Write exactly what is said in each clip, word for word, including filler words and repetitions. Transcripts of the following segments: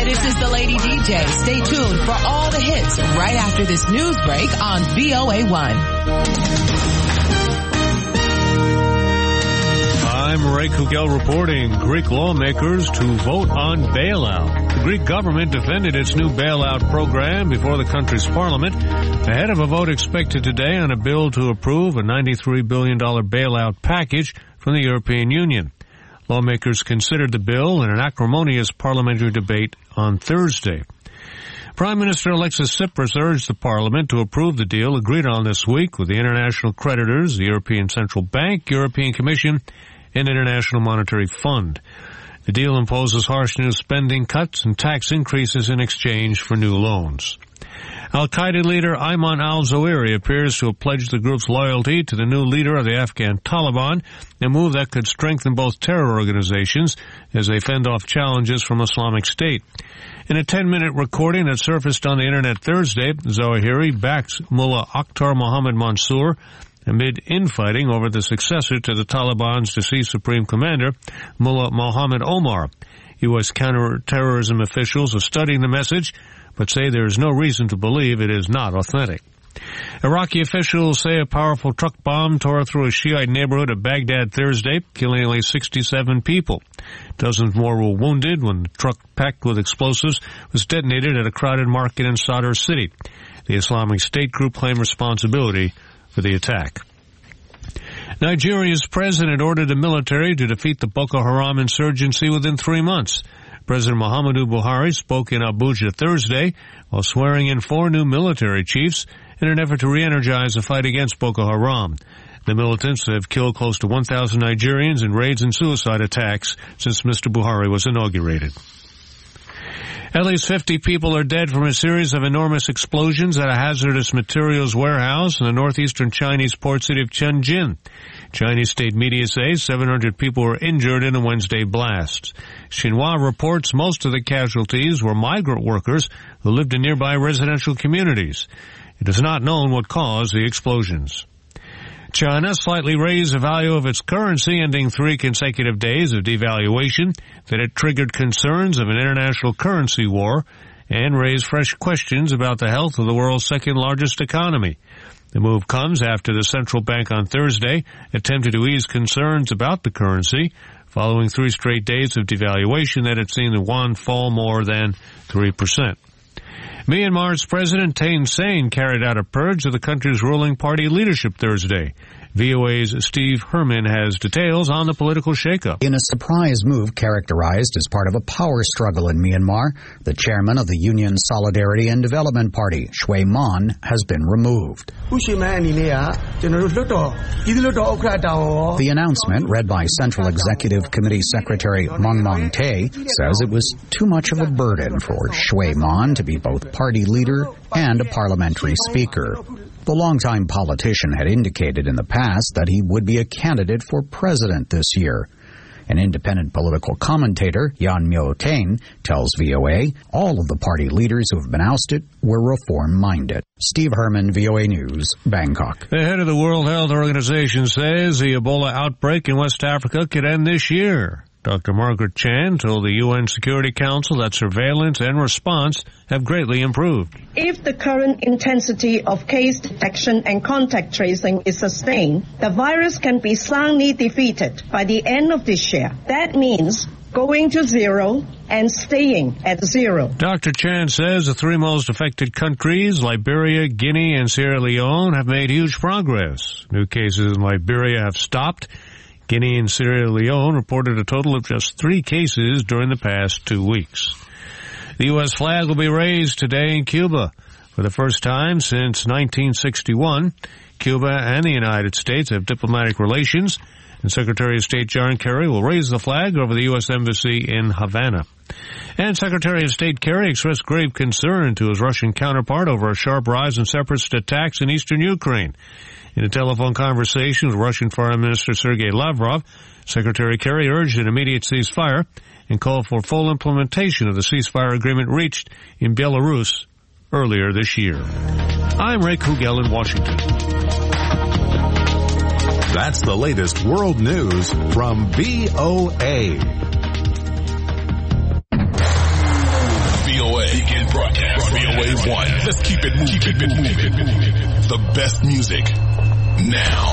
Hi, this is the Lady D J. Stay tuned for all the hits right after this news break on V O A one. I'm Ray Kugel reporting. Greek lawmakers to vote on bailout. The Greek government defended its new bailout program before the country's parliament ahead of a vote expected today on a bill to approve a ninety-three billion dollars bailout package from the European Union. Lawmakers considered the bill in an acrimonious parliamentary debate on Thursday. Prime Minister Alexis Tsipras urged the Parliament to approve the deal agreed on this week with the international creditors, the European Central Bank, European Commission, and International Monetary Fund. The deal imposes harsh new spending cuts and tax increases in exchange for new loans. Al-Qaeda leader Ayman al-Zawahiri appears to have pledged the group's loyalty to the new leader of the Afghan Taliban, a move that could strengthen both terror organizations as they fend off challenges from Islamic State. In a ten-minute recording that surfaced on the Internet Thursday, Zawahiri backs Mullah Akhtar Mohammad Mansour amid infighting over the successor to the Taliban's deceased supreme commander, Mullah Mohammed Omar. U S counterterrorism officials are studying the message, but say there is no reason to believe it is not authentic. Iraqi officials say a powerful truck bomb tore through a Shiite neighborhood of Baghdad Thursday, killing at least sixty-seven people. Dozens more were wounded when the truck packed with explosives was detonated at a crowded market in Sadr City. The Islamic State group claimed responsibility for the attack. Nigeria's president ordered the military to defeat the Boko Haram insurgency within three months. President Muhammadu Buhari spoke in Abuja Thursday while swearing in four new military chiefs in an effort to re-energize the fight against Boko Haram. The militants have killed close to one thousand Nigerians in raids and suicide attacks since Mister Buhari was inaugurated. At least fifty people are dead from a series of enormous explosions at a hazardous materials warehouse in the northeastern Chinese port city of Tianjin. Chinese state media say seven hundred people were injured in the Wednesday blasts. Xinhua reports most of the casualties were migrant workers who lived in nearby residential communities. It is not known what caused the explosions. China slightly raised the value of its currency, ending three consecutive days of devaluation that had triggered concerns of an international currency war and raised fresh questions about the health of the world's second-largest economy. The move comes after the central bank on Thursday attempted to ease concerns about the currency, following three straight days of devaluation that had seen the yuan fall more than three percent. Myanmar's President Thein Sein carried out a purge of the country's ruling party leadership Thursday. V O A's Steve Herman has details on the political shakeup. In a surprise move characterized as part of a power struggle in Myanmar, the chairman of the Union Solidarity and Development Party, Shwe Mon, has been removed. The announcement, read by Central Executive Committee Secretary Mong Mong Tay, says it was too much of a burden for Shwe Mon to be both party leader and a parliamentary speaker. The longtime politician had indicated in the past that he would be a candidate for president this year. An independent political commentator, Yan Myo Tain, tells V O A all of the party leaders who have been ousted were reform-minded. Steve Herman, V O A News, Bangkok. The head of the World Health Organization says the Ebola outbreak in West Africa could end this year. Doctor Margaret Chan told the U N Security Council that surveillance and response have greatly improved. If the current intensity of case detection and contact tracing is sustained, the virus can be soundly defeated by the end of this year. That means going to zero and staying at zero. Doctor Chan says the three most affected countries, Liberia, Guinea, and Sierra Leone, have made huge progress. New cases in Liberia have stopped. Guinea and Sierra Leone reported a total of just three cases during the past two weeks. The U S flag will be raised today in Cuba. For the first time since nineteen sixty-one, Cuba and the United States have diplomatic relations, and Secretary of State John Kerry will raise the flag over the U S Embassy in Havana. And Secretary of State Kerry expressed grave concern to his Russian counterpart over a sharp rise in separatist attacks in eastern Ukraine. In a telephone conversation with Russian Foreign Minister Sergei Lavrov, Secretary Kerry urged an immediate ceasefire and called for full implementation of the ceasefire agreement reached in Belarus earlier this year. I'm Ray Kugel in Washington. That's the latest world news from V O A. Begin broadcast. V O A one. Let's keep it moving. Keep it moving. The best music now.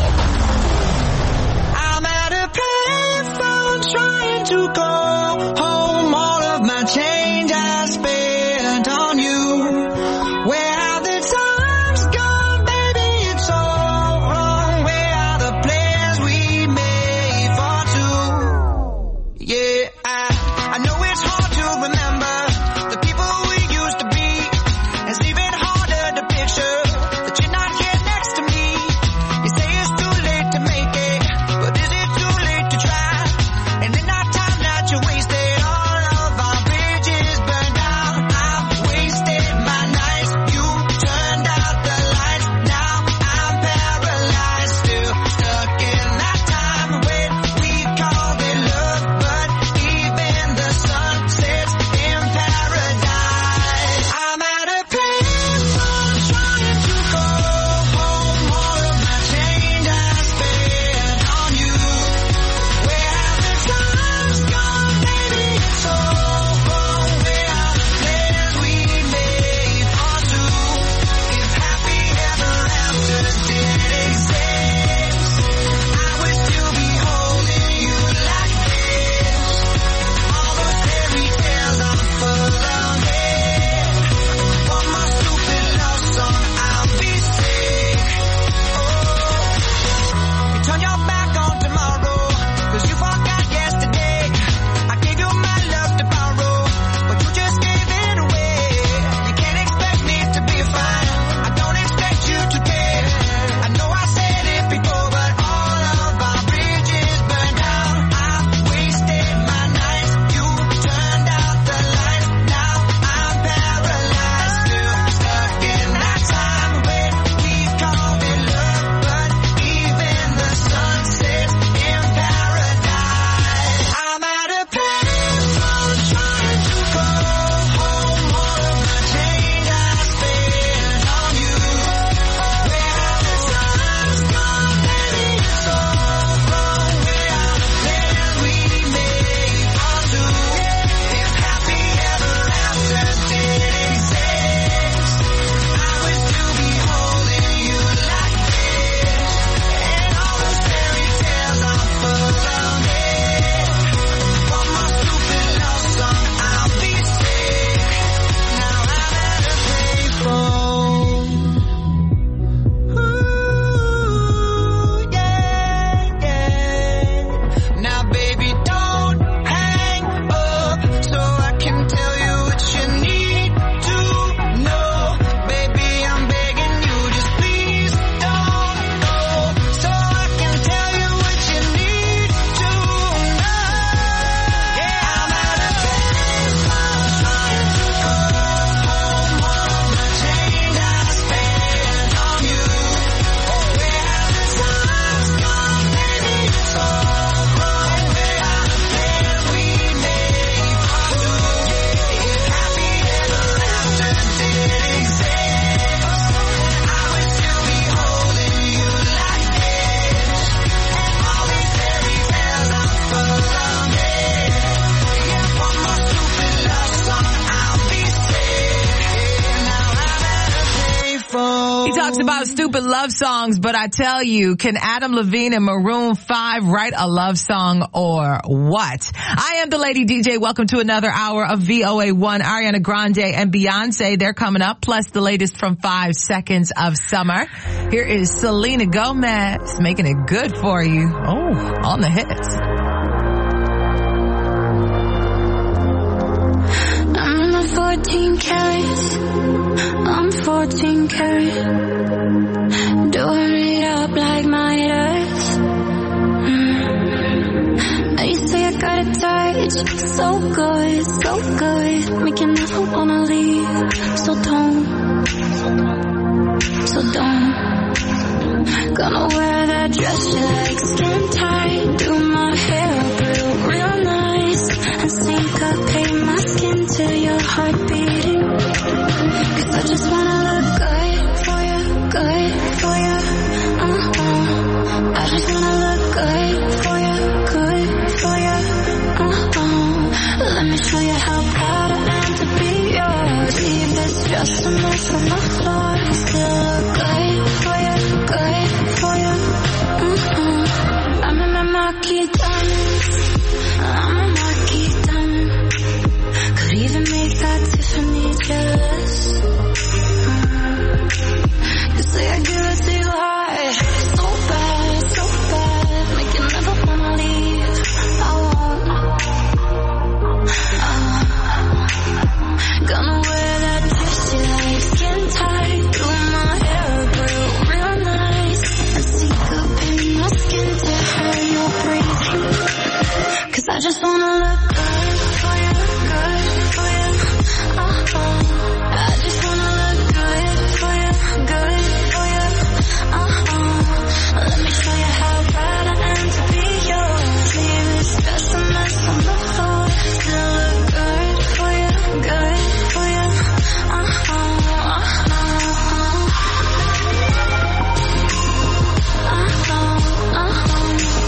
I'm at a payphone trying to call home. All of my change I spent on you. Where have the times gone, baby? It's all wrong. Where are the plans we made for two? Yeah, I, I know it's hard to remember the people we used to be. It's even harder to picture that you're not here next to me. You say it's too late to make it, but is it too late to try? And in our time that you wasted, all of our bridges burned down. I've wasted my nights, you turned out the lights. Now I'm paralyzed, still stuck in that time when we called it love. But even the sun sets in paradise. I'm at a payphone trying to call home. All of my change I spent on you. Where have the times gone, baby? It's all wrong. Where are the plans we made for two? If happy ever after did exist, I would still be holding you like this. All those fairy tales are full of it. One more stupid love song, I'll be sick. Oh, you turn your back on tomorrow, 'cause you forgot yesterday. I gave you my love to borrow, but you just gave it away. You can't expect me to be fine, I don't expect you to care. I know I said it before, but all of our bridges burned down. I've wasted my nights, you turned out the lights. Now I'm paralyzed, still stuck in that time when we called it love. But even the sun sets in paradise. I'm at a payphone trying to call home. All of my change I spent on you. Where have the times gone, baby? It's all wrong. Where are the plans we made for two? If happy ever after did exist, I would still be holding you like this. And all those fairy tales are full of it. One more stupid love song, I'll be sick. Now I'm at a payphone. Ooh, yeah, yeah. Now baby, don't hang up so I can tell you what you need to know. Baby, I'm begging you, just please don't go, so I can tell you what you need to know. Yeah, I'm at a payphone trying to call home. All of my change I spent on you. Where have the times gone, baby? It's all wrong. Where are the plans we made for two? If happy ever after did exist, I would still be holding you like this. And all these fairy tales are full of it. Yeah, one more stupid love song, I'll be sick. Now I'm at a payphone. He talks about stupid love songs, but I tell you, can Adam Levine and Maroon five write a love song or what? I am the Lady D J. Welcome to another hour of V O A one. Ariana Grande and Beyonce, they're coming up, plus the latest from Five Seconds of Summer. Here is Selena Gomez making it good for you. Oh, on the hits. I'm not fourteen carats, I'm fourteen karat. Doing it up like Midas. Mm. Now you say I got a touch, so good, so good. Make you never wanna leave, so don't, so don't. Gonna wear that dress you like, skin tight. Do my hair up real, real nice. And syncopate my skin to your heart beating. 'Cause I just wanna look good for you, good for you. Uh-huh. I just wanna look good for you, good for you. Uh-huh. Let me show you how proud I am to be yours. just a mess on the floor. Still look good for you, good for you. Mm-hmm. I'm in my marquee diamonds. I'm a marquee diamond. Could even make that Tiffany jealous. Mm-hmm. You say I give it to you high, so bad, so bad, make you never wanna leave. I won't. Uh, gonna wear that dress you like, skin tight, do my hair real, real nice, and sink up in my skin to hear your breathing. Cause I just wanna look good for you, good for you. Uh-huh. I just wanna look good for you, good for you. Uh-huh. Let me show you how proud I am to be yours. Leave this just a mess on the floor. Still look good for you, good for you. Uh-huh, uh-huh. Uh-huh, uh-huh.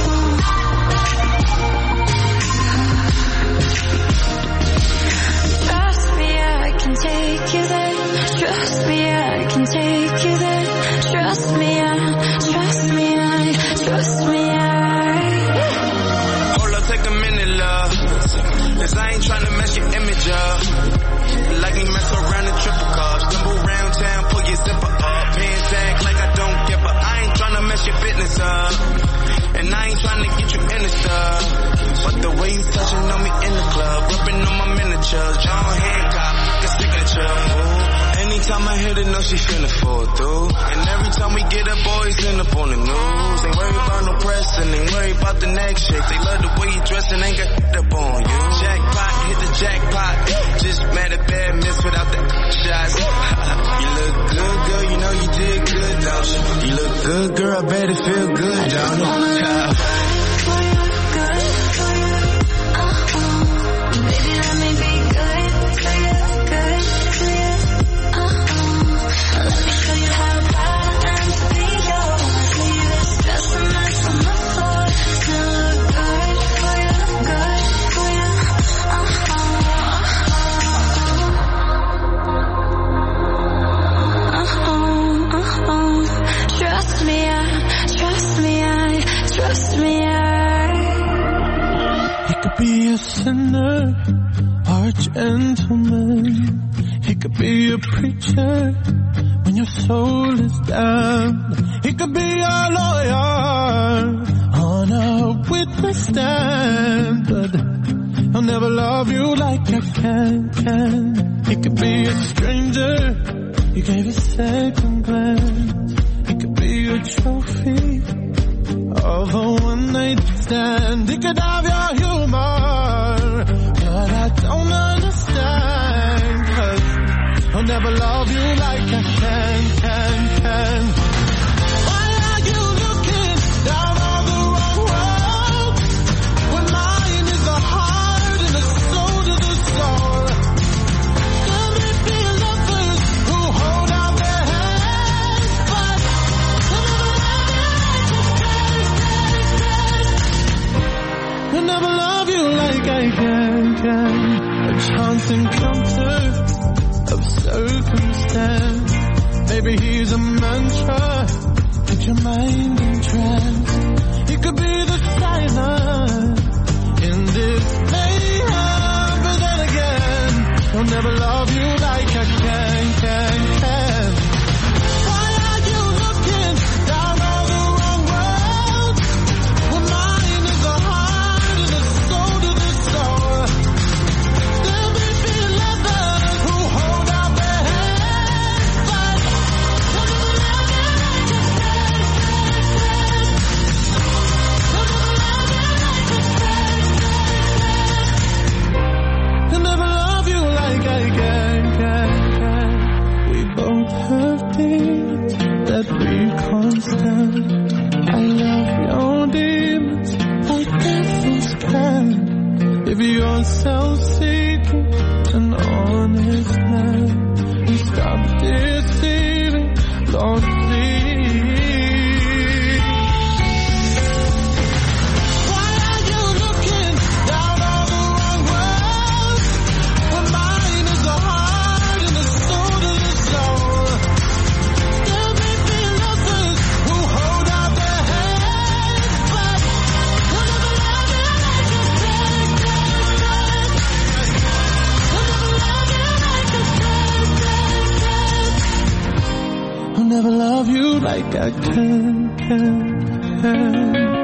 Trust me, I can take you there. Trust me, I can take you there. Trust me, I, trust me, I, trust me, I. Hold up, take a minute, love. Cause I ain't tryna mess your image up. Like me mess around in triple cups. Stumble round town, pull your zipper up. Paying tag like I don't give a. I ain't tryna mess your business up. And I ain't tryna get you in the stuff. But the way you touching on me in the club, ripping on my miniatures, John Hancock, the signature. Ooh. Anytime I hit it, know she finna fall through. And every time we get up, boys end up on the news. Ain't worried about no press and ain't worried about the next shit. They love the way you dress and ain't got up on you. Jackpot, hit the jackpot. Just mad at bad miss without the shots. You look good, girl, you know you did good, don't you? You look good, girl, I bet it feel good, don't you? Baby, let me be good for you, good for you. Uh-uh. Let me show you how proud I am to be yours. Leave this just a mess on the floor. Still look good for you, good for you. Uh-huh, uh-huh. Uh-huh, uh-huh. Trust me, I, trust me, I, trust me, I. He could be a sinner or a gentleman. He could be a preacher when your soul is down. He could be a lawyer on a witness stand, but he'll never love you like I can, can. He could be a stranger you gave a second glance. He could be a trophy of a one-night stand. He could have your humor, but I don't understand, 'cause I'll never love you like I can, can, can. Why are you looking down on the wrong road when mine is the heart and the soul to the soul? There may be lovers who hold out their hands, but I'll never love you like I can, can. A chance encounter of circumstance. Maybe he's a mantra, put your mind in trance. He could be the silence in this mayhem, but then again, he'll never love you like I can, can, can. Why are you looking down on the wrong road when mine is the heart and the soul to the soul? There may be lovers who hold out their hands, but they'll never love you like I can, can. They'll never love you like I can, can, can. We both have demons that we can't stand. I love your demons like devils can. If you're self-seeking, an honest man, and stop deceiving, Lord, please. Why are you looking down on the wrong road when mine is the heart and the soul to the like I can, can, can.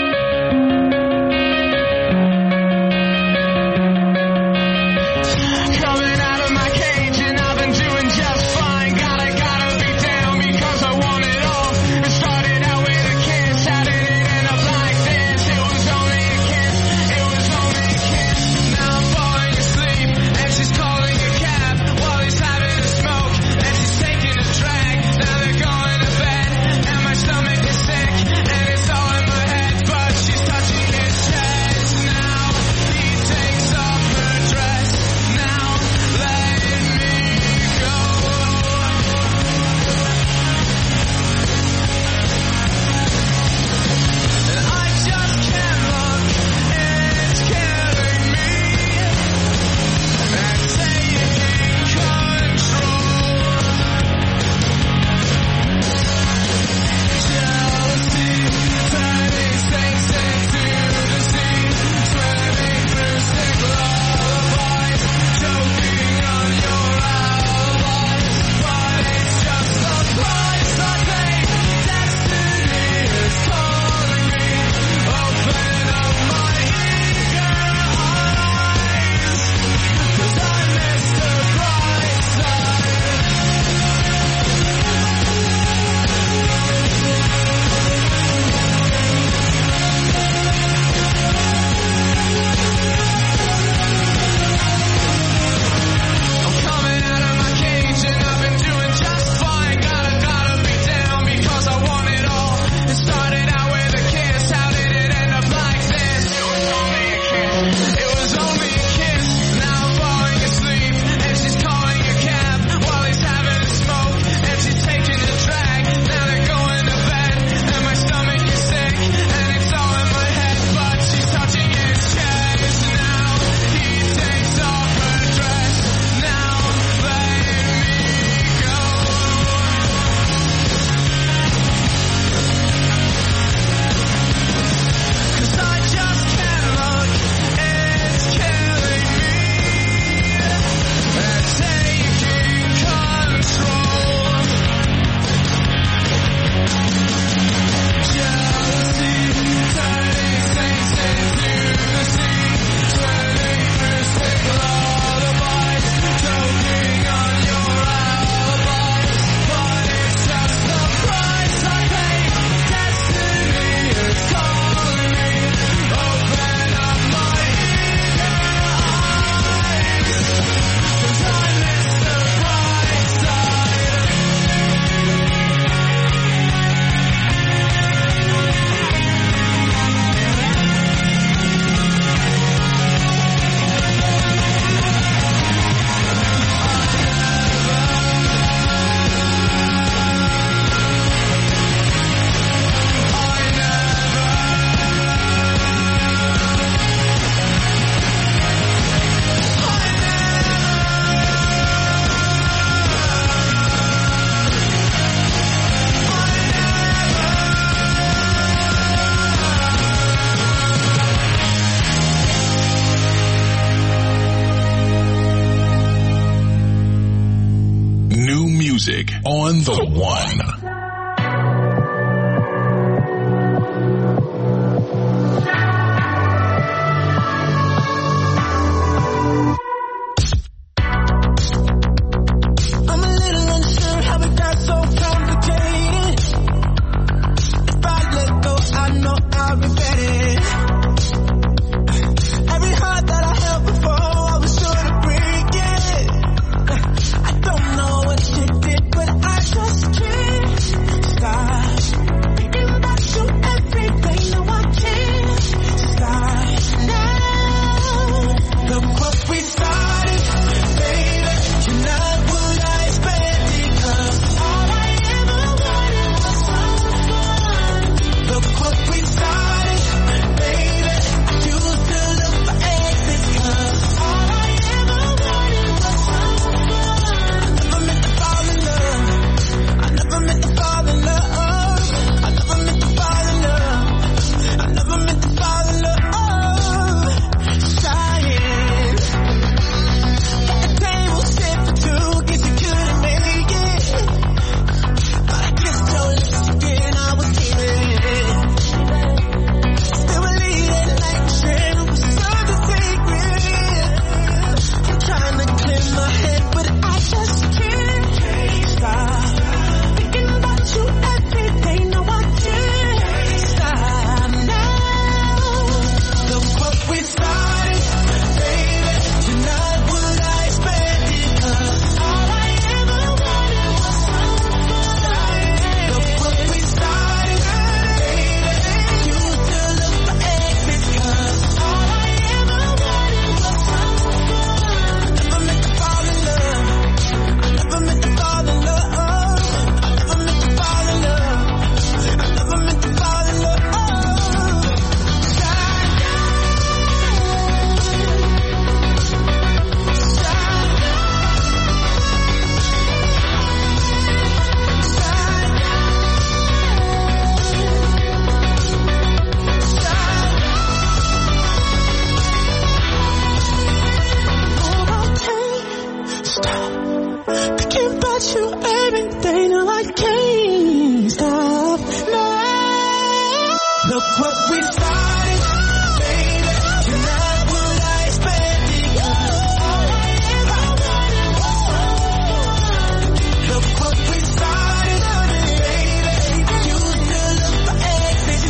On the one. I don't know what you did, but I just can't. got you everything, and I can't stop now. Look what we started, baby. You're not what I expected. All I ever wanted. Look what we started, baby. You still look for exit.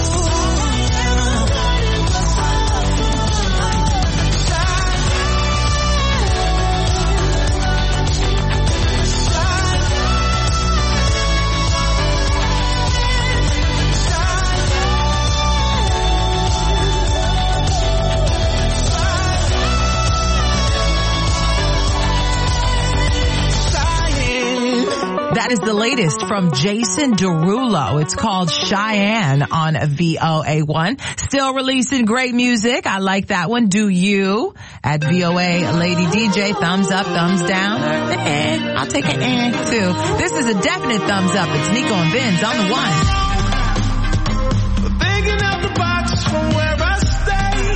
That is the latest from Jason Derulo. It's called Cheyenne on V O A one. Still releasing great music. I like that one. Do you? At V O A Lady D J. Thumbs up, thumbs down. Eh, I'll take an eh too. This is a definite thumbs up. It's Nico and Vinz on the one. Thinking out the box from where I stay.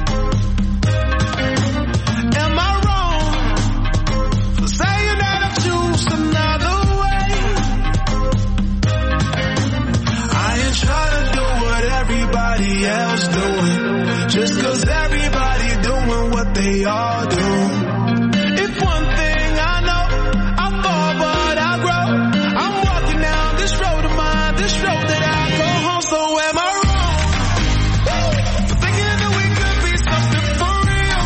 Am I wrong for saying that I choose another? Try to do what everybody else doing, just cause everybody doing what they all do. If one thing I know, I fall but I grow. I'm walking down this road of mine, this road that I go home. So am I wrong for thinking that we could be something for real?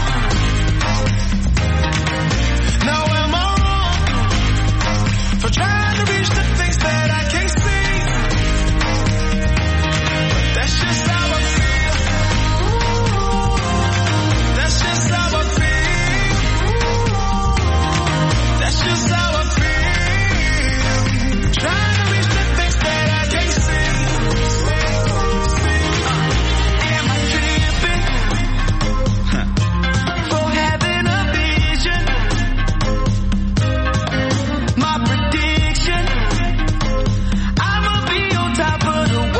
Now am I wrong for trying to reach the things that I can't see? That's just how I feel. That's just how I feel. That's just how I feel. Trying to reach the things that I can't see. Am I tripping for having a vision? My prediction, I'ma be on top of the world.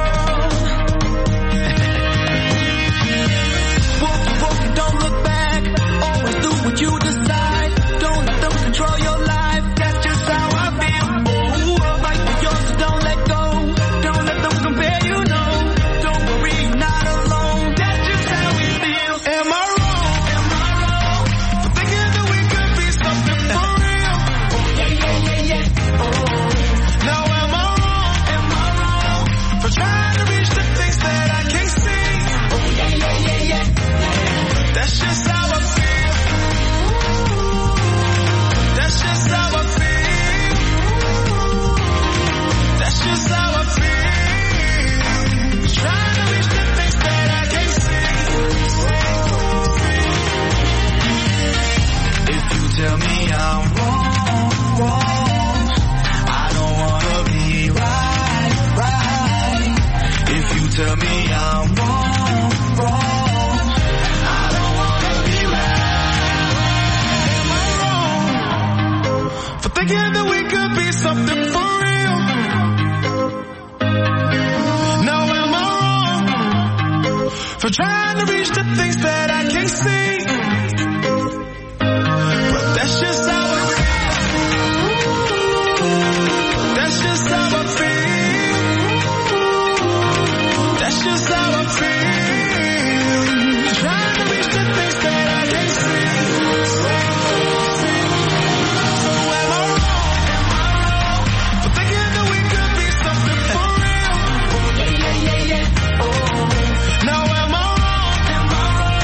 What you decide, don't let them control your life. That's just how I feel. Oh, fight for yours, so don't let go. Don't let them compare you, no. Don't worry, you're not alone. That's just how we feel. Am I wrong? Am I wrong for thinking that we could be something for real? Oh, yeah, yeah, yeah, yeah. Oh. Now am I wrong? Am I wrong for trying to reach the things that I can't see? Oh, yeah, yeah, yeah, yeah. That's just how I feel. That's just how I feel. That's just how I feel. Trying to reach the things that I can't see. If you tell me I'm wrong, wrong, I don't wanna be right, right. If you tell me I'm wrong, wrong, I don't wanna be right. For thinking that we could be something for real. Now am I wrong for trying to reach the things that I can't see? But that's just how I feel. That's just how I feel. That's just how I feel. Trying to reach the things that I can't see. Now am I wrong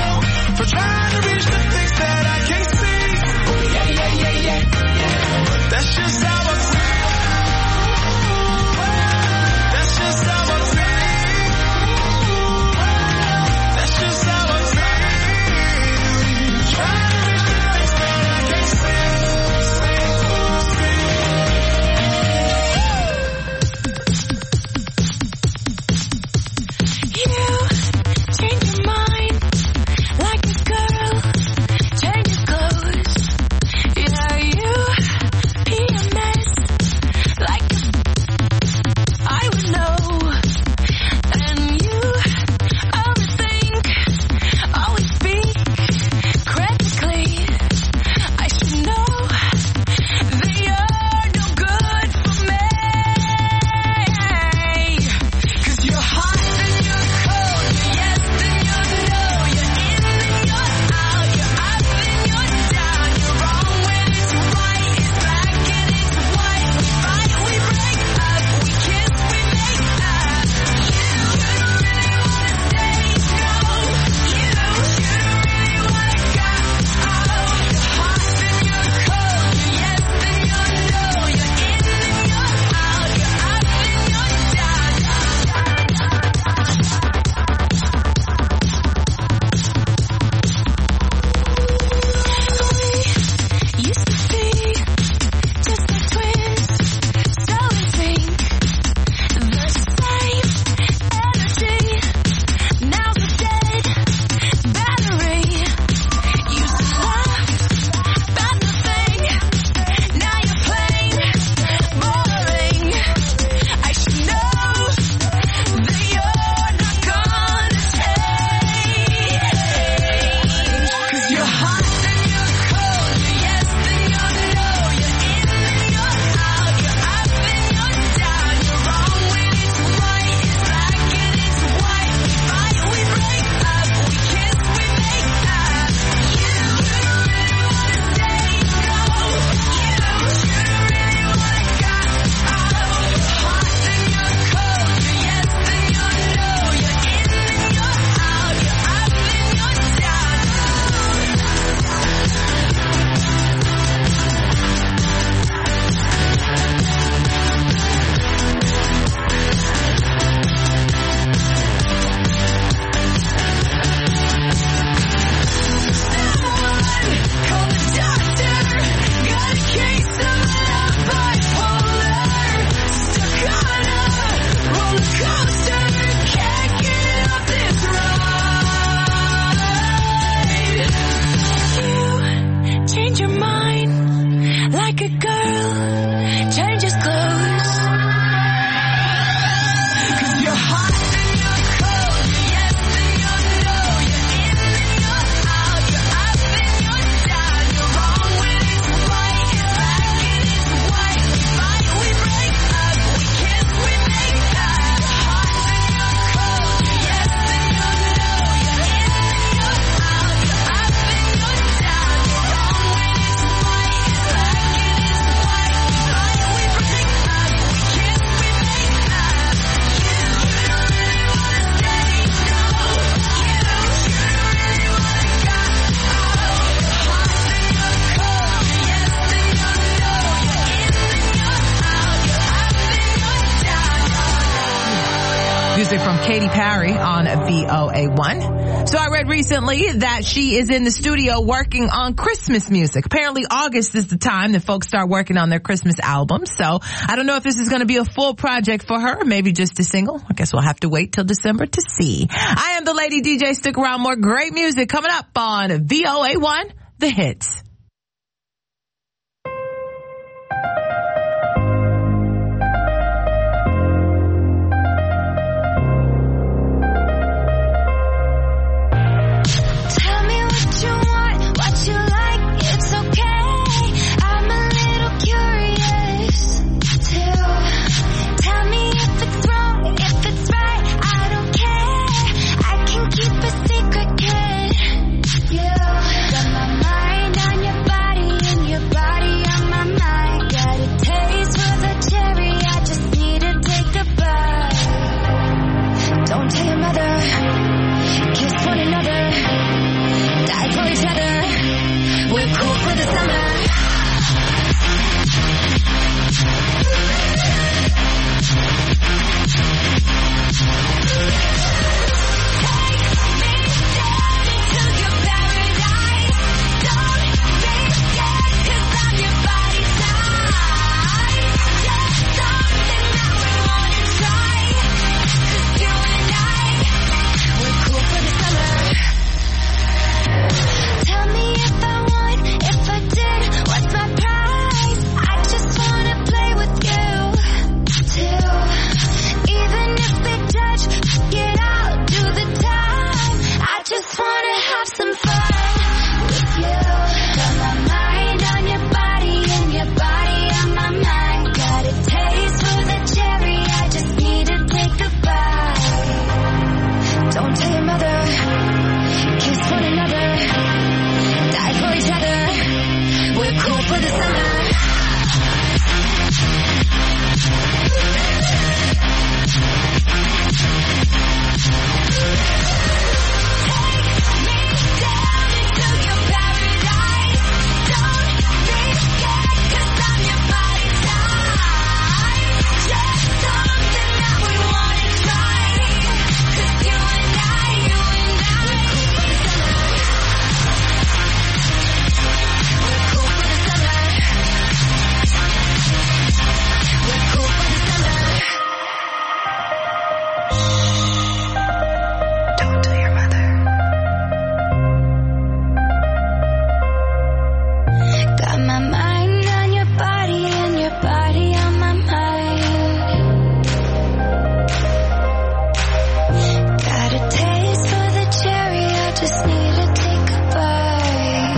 mine, like a girl changes clothes. 'Cause you're hot and you're cold, you're yes and you're no, you're in and you're out, you're up and you're down, you're wrong when it's right, you're back and it's white, we fight, we break up, we kiss, we make up. You're hot and you're cold, you're yes and you're no, you're in and you're out, you're up and you're down, you're wrong when it's right, you're back and it's white, we fight, we break up, we kiss, we make up. You don't really wanna stay, no, you don't really wanna go. You're hot and you're cold, you're yes and you're no, you're in and you're out, you're up and you're down. Music from Katy Perry on V O A one. So I read recently that she is in the studio working on Christmas music. Apparently August is the time that folks start working on their Christmas albums. So I don't know if this is going to be a full project for her, maybe just a single. I guess we'll have to wait till December to see. I am the Lady D J. Stick around, more great music coming up on V O A one, The Hits. Tell me what you want, what you like, it's okay. I'm a little curious too. Tell me if it's wrong, if it's right, I don't care. I can keep a secret, kid. You got my mind on your body and your body on my mind. Got a taste for the cherry, I just need to take a bite. Don't tell your mother, kiss one another, die for each other. We're cool for the summer. Take me down into your paradise. Don't be scared, 'cause I'm your body type. Just something that we wanna try. 'Cause you and I, we're cool for the summer. Tell me if I won, if I did, what's my prize? I just wanna play with you, too. Even if they judge, get out, do the time. I just wanna have some fun with you. Got my mind on your body and your body on my mind. Got a taste for the cherry, I just need to take a bite. Don't tell your mother, kiss one another, die for each other. We're cool for the summer. Take me down into your paradise. Don't be scared, 'cause I'm your body type. Just something that we wanna try. 'Cause you and I, you and I, we're cool for the summer. We're cool for the summer. We're cool for the summer. Don't tell your mother. Got my mind on your body and your body on my mind. Got a taste for the cherry, I just need to take a bite.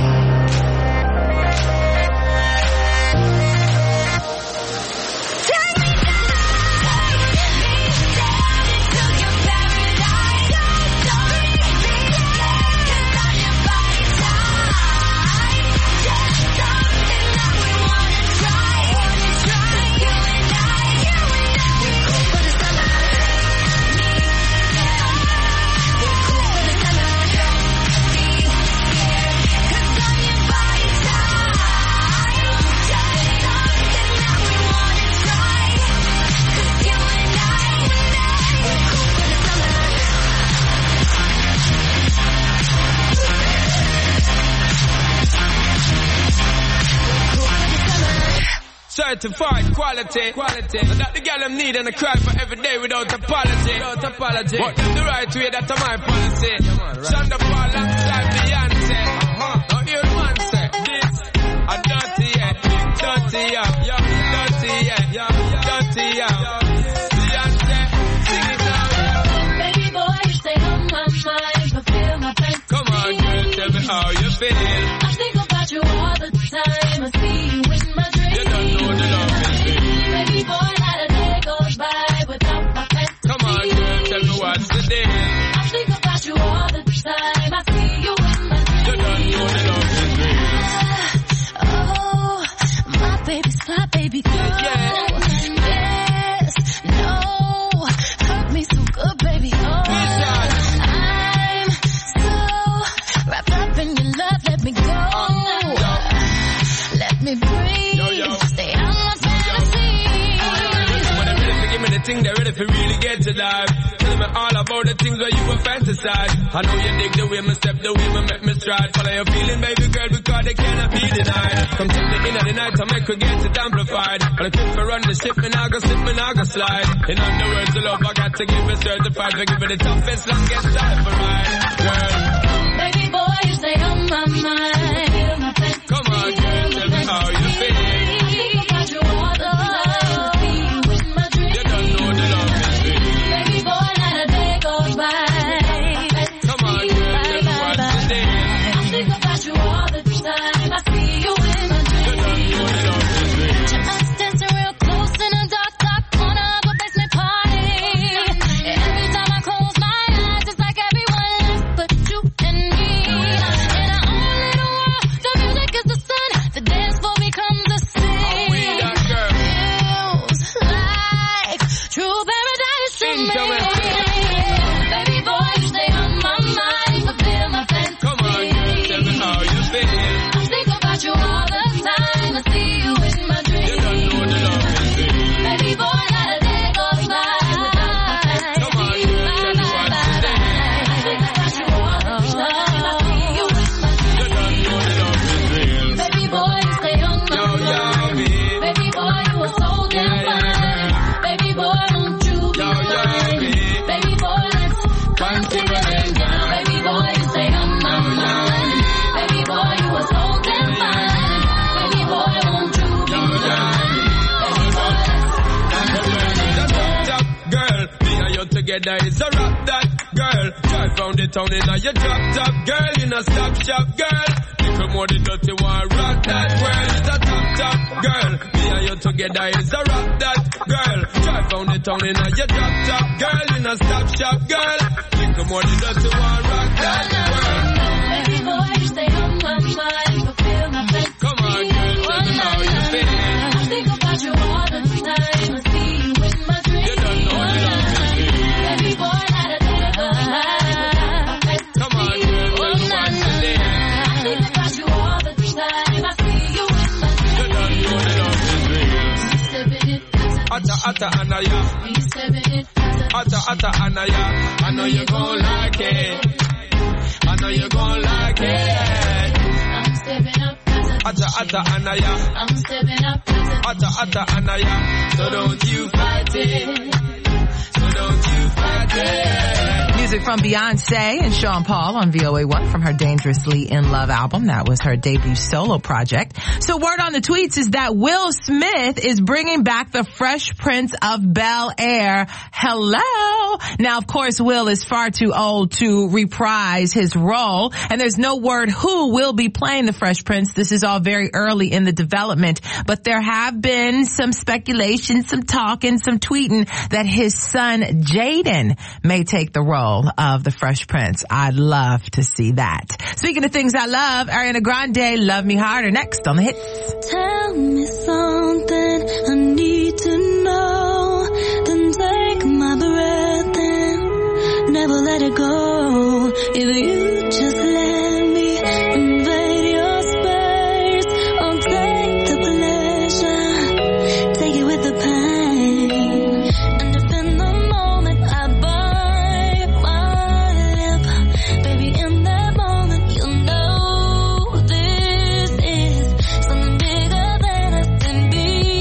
Take me down, take me down into your paradise. Don't be scared, 'cause I'm your body type. Just something that we wanna try, wanna try. You and I, you and I, we're cool for the summer. We're cool for the summer. Don't be scared, 'cause I'm your body type. Just something that we wanna try. 'Cause you and I, we're cool for the summer. Certified quality, quality. That the girl them need and I cry for every day without apology. Without apology. But the right way, that's my policy. Yeah, right. Shonda Paul alongside Beyonce. Uh-huh. Now hear the man say this. me breathe. Yo, yo. Stay on my fantasy. When they're ready to give me the thing, they're ready to really get to life. Tell me all about the things where you were fantasize. I know you dig the way me step, the way me make me stride. Follow your feeling, baby girl, because they cannot be denied. Come take me in at the night to make we get it amplified. But I keep for run the ship, me now go slip, me now go slide. In other words, the love I got to give it certified. For give it the toughest, longest time for ride. Girl. Baby boy, you stay on my mind. Come on, girl, tell me how you feel. I think about you all the time. See you in my dreams. You don't know the love is real. Baby boy, not a day goes by. Come on, girl, tell me what's the day. I think about you all the time. I see you in my You don't know the love is real. dreams. Us dancing real close in a dark, dark corner of a basement party. And every time I close my eyes, it's like everyone left but you and me. In our own little world, the music is the sun. The dance floor becomes the sea. We that girl. Feels like true paradise to Sing me. to me. Baby boy, you stay on my mind. Fulfill my fantasy. Come on, girl, tell me how you feel. I think about you all the time. I see you in my You dreams. don't know the love is real. Baby boy, not a day goes by. Come on, girl, tell me what's the day. I think about you all the time. I see you in my You don't know the love is real. Baby boy, you stay on my Yo, yo, mind. me. Baby boy, you are so damn Yeah, yeah. fine. Baby boy, won't you be Yo, yo, mine? me. Baby boy, let's come together now. Baby boy, you stay on my mind. Baby boy, you are so damn fine. Baby boy, won't you be mine? Baby boy, let's come together. Top girl, me and you together is a rock that girl. Drive round the town in a your drop top girl, in a stop shop girl. Little more the dirty one, rock that world is a top top girl. Me and you together is a rock that girl. Drive round the town in a your drop top girl, in a stop shop girl. Little more the dirty one, rock that world. Baby boy, you stay on my mind. Fulfill my fantasy. Come on, girl, tell me how you feel. I think about you all the time. I see you in my dreams. You don't know the love is real. Baby boy, not a day goes by. Come on, girl, tell me what's the day. I think about you all the time. I see you in my You don't know the love is real. dreams. Stepping it, Atta, atta, anaya. we stepping it. Atta, atta, anaya. I know you gon' like it. I know you gon' like it. I'm stepping up. Atta, atta, anaya. I'm stepping up. Atta, atta, anaya. So don't you fight it. So don't you fight it. Music from Beyonce and Sean Paul on V O A one from her Dangerously in Love album. That was her debut solo project. So word on the tweets is that Will Smith is bringing back the Fresh Prince of Bel-Air. Hello. Now, of course, Will is far too old to reprise his role, and there's no word who will be playing the Fresh Prince. This is all very early in the development, but there have been some speculation, some talking, some tweeting that his son Jaden may take the role of the Fresh Prince. I'd love to see that. Speaking of things I love, Ariana Grande, Love Me Harder, next on the hits. Tell me something I need to know. Then take my breath and never let it go. If you just let me invade your space, I'll take the pleasure, take it with the pain. And if in the moment I bite my lip, baby, in that moment you'll know this is something bigger than us can be.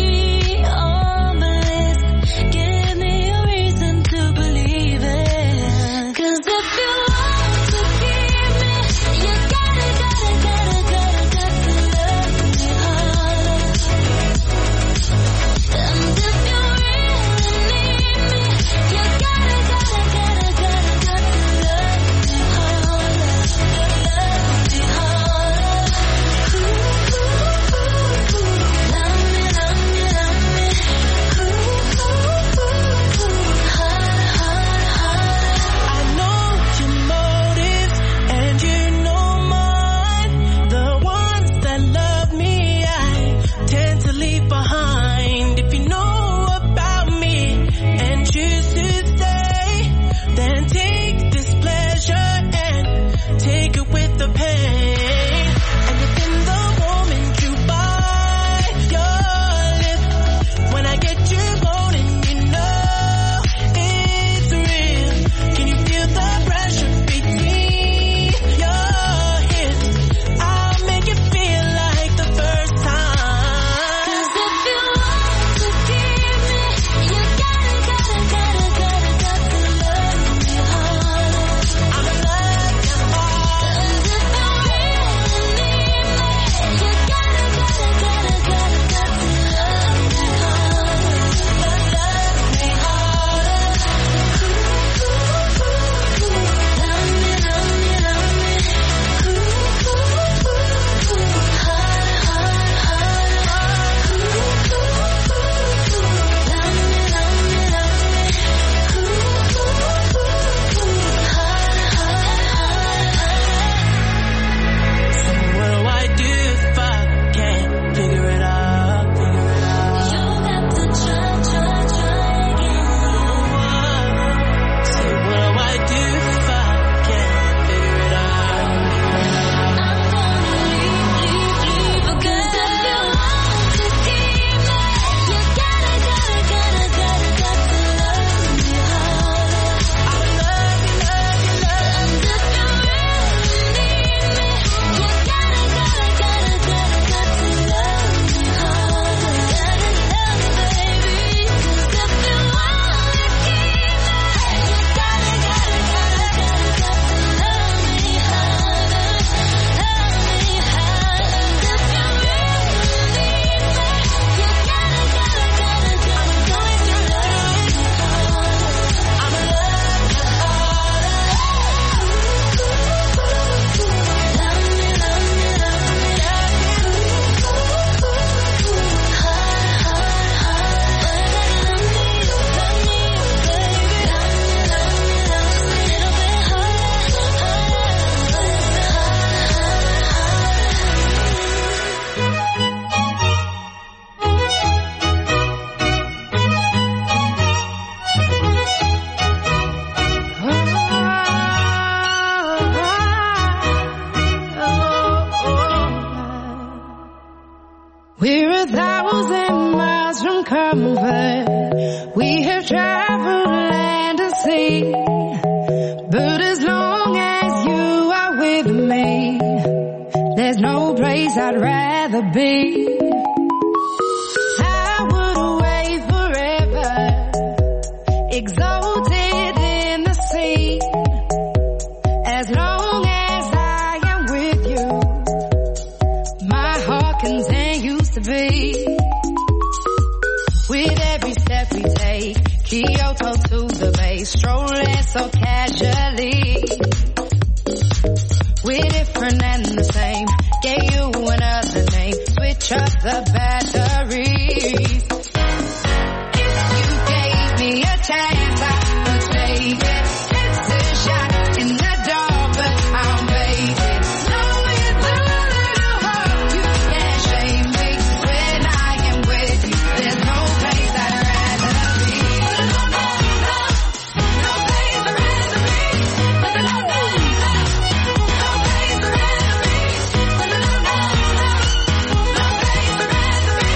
We're a thousand miles from comfort. We have traveled land and sea. But as long as you are with me, there's no place I'd rather be. I would away forever, exalted in the sea. As long as I am with you, my heart continues to beat. With every step we take, Kyoto to the bay, strolling so casually. We're different and the same, gave you another name, switch up the batteries. If you gave me a chance, I would take it. It's a shot in the dark, but I'll make it. Knowing the little hope, you can't shame me. When I am with you, there's no place I'd rather be. No, no, no, no place I'd rather be. No, no, no, no, no place I'd rather be. No, no, no, no, no place I'd rather be.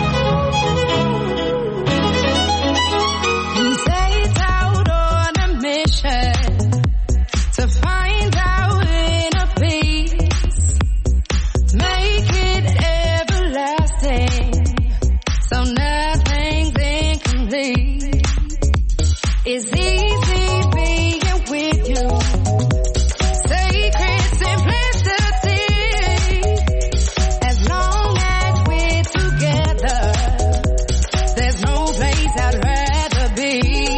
We set out on a mission to find our inner peace, make it everlasting, so nothing's incomplete. It's easy being with you, sacred simplicity. As long as we're together, there's no place I'd rather be.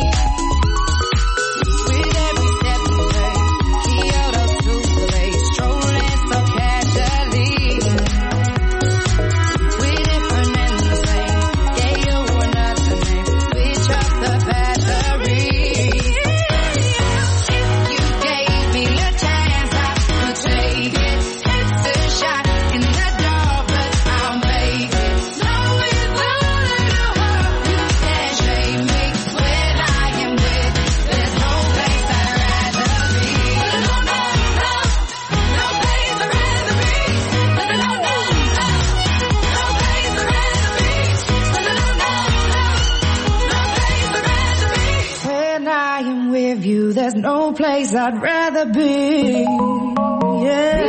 With every step we take, Kyoto to the bay, strolling so casually. We're different and the same, gave you another name, switch up the batteries. If you gave me a chance, I would take it. It's a shot in the dark, but I'll make it. Knowing the little hope, you can't shame me. When I am with you, there's no place I'd rather be. No, no, no, no place I'd rather be. No, no, no, no, no place I'd rather be. No, no, no, no, no place I'd rather be. When I am with you, there's no place I'd rather be. Yeah.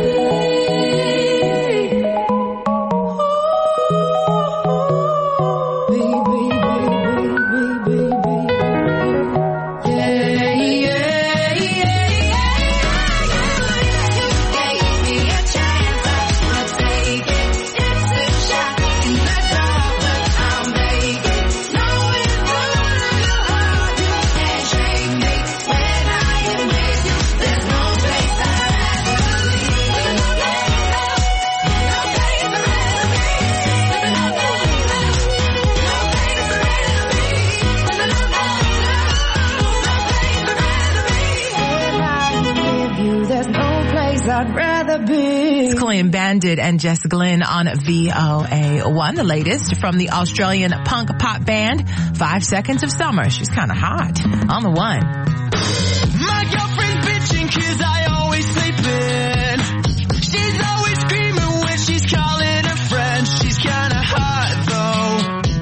I'd rather be. It's Clean Bandit and Jess Glynn on V O A one, the latest from the Australian punk pop band Five Seconds of Summer. She's kind of hot on the one. My girlfriend's bitching 'cause I always sleep in. She's always screaming when she's calling her friends. She's kinda hot though.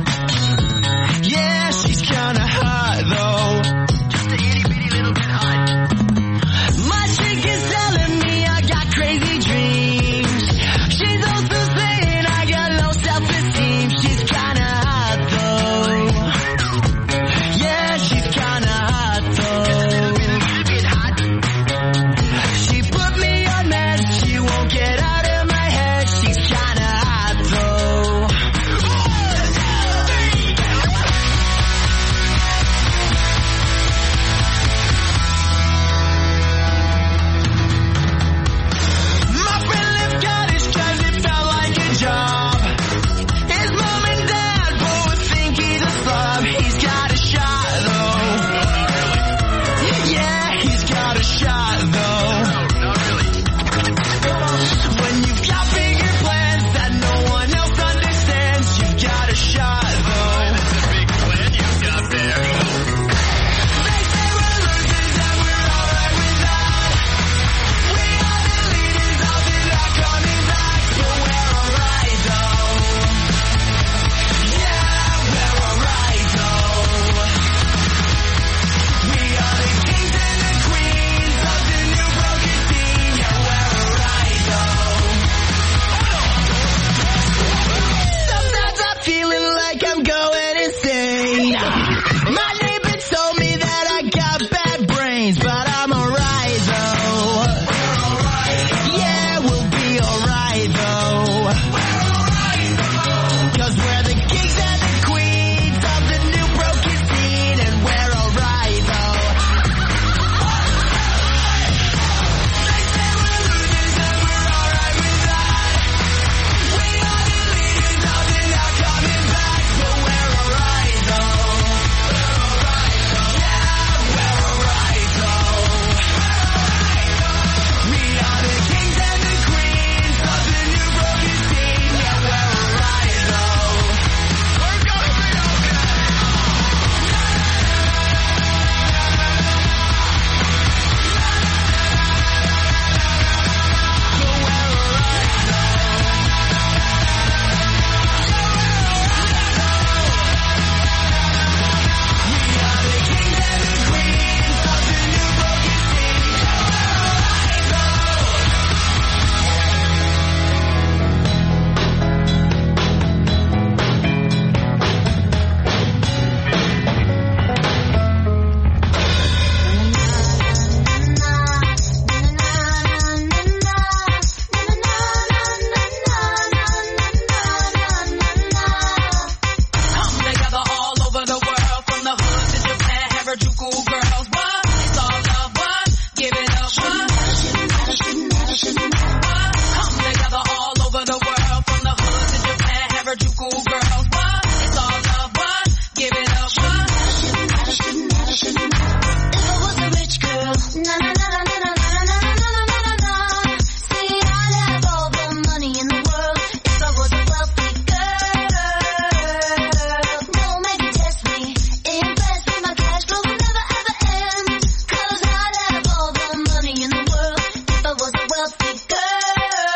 Yeah, she's kinda hot though. Just a itty bitty little bit hot. My chick is telling me I got crazy dreams. She's also saying I got low self-esteem. She's kinda hot though. Yeah, she's kinda hot though. She put me on meds. Harajuku girls, what? It's all love, what? Give it up, what? Shouldn't matter, shouldn't matter, shouldn't matter. If I was a rich girl, na na na na na na na na na na na na. See, I'd have all the money in the world if I was a wealthy girl. No, maybe test me, invest in my cash flow will never ever end. Cause I'd have all the money in the world if I was a wealthy girl.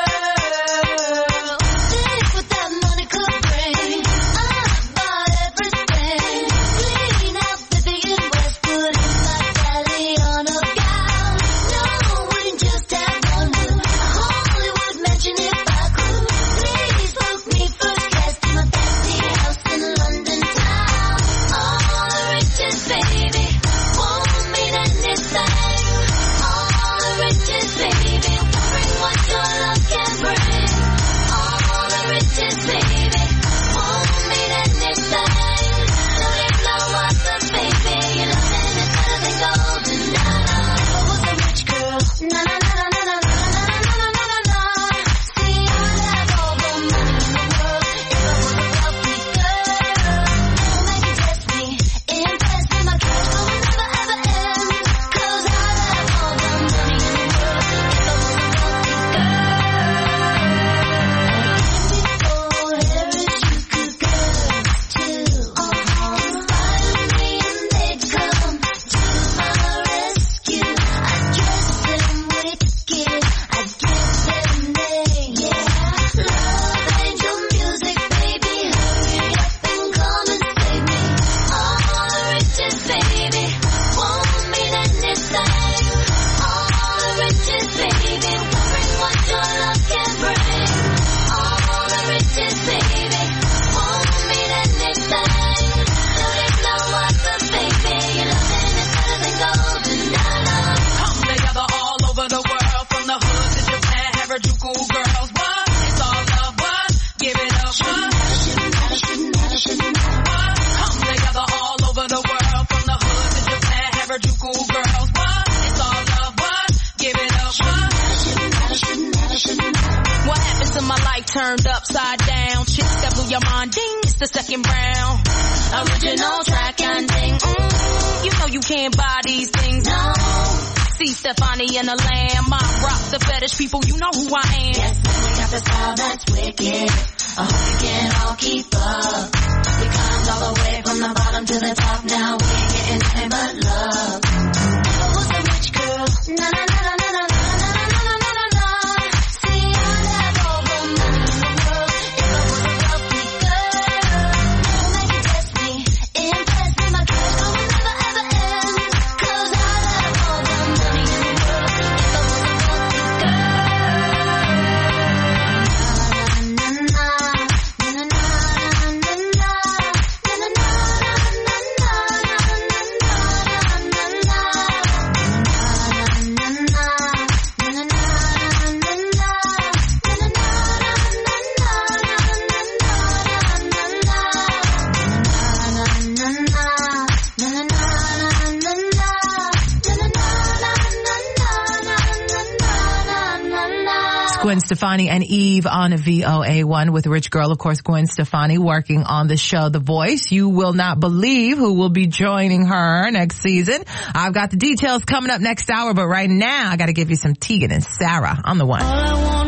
Think what that money could bring. I'd buy everything. Clean out Vivian Westwood in my Galliano gown. No, wouldn't just have one room. A Hollywood mansion if I could. Please book me first class to my fancy house in London town. All the riches, baby, won't mean anything. All the riches, baby, won't bring what your love can bring. All the riches, baby, won't mean anything. No, there's no other, baby. Your loving is better than golden. Na na, if I was a rich girl, na na na na na na na na na na na na. See, I'd have all the money in the world if I was a wealthy girl. No, maybe test me, invest in my cash flow will never ever end. Cause I'd have all the money in the world if I was a wealthy girl. Before Harajuku girls too, inspired me and they'd come to my rescue. I'd dress them wicked, I'd give them names. Yeah, love angel music, baby, hurry up and come and save me. All the riches, baby, won't mean anything. All the riches, baby, won't bring what your love can bring. All the riches, baby, won't mean anything. No, there's no other, baby. Your loving is better than golden. Na na. Come together all over the world, from the hood to Japan, Harajuku girls, what? It's all love, what? Give it up, what? Shouldn't matter, shouldn't matter, shouldn't matter. What? Come together all over the world, from the hood to Japan, Harajuku girls, what? It's all love, what? Give it up, what? Shouldn't matter, shouldn't matter, shouldn't matter. What happened to my life turned upside down? Chicks that blew your mind, ding, it's the second round. Original track and ding, mm, you know you can't buy these things, no. See Stefani and the Lamb, I rock the fetish people, you know who I am. Yes, we got the style that's wicked. I hope you can all keep up. We climbed all the way from the bottom to the top, now we ain't getting nothing but love. If I was a rich girl, na na na na na na na na na na na na. See, I'd have all the money in the world if I was a wealthy girl. No, maybe test me, invest in my cash flow will never ever end. Cause I'd have all the money in the world if I was a wealthy girl. Na na na na na na na na na na na Gwen Stefani and Eve on V O A one with Rich Girl. Of course, Gwen Stefani working on the show The Voice. You will not believe who will be joining her next season. I've got the details coming up next hour, but right now I got to give you some Tegan and Sarah on the one. All I want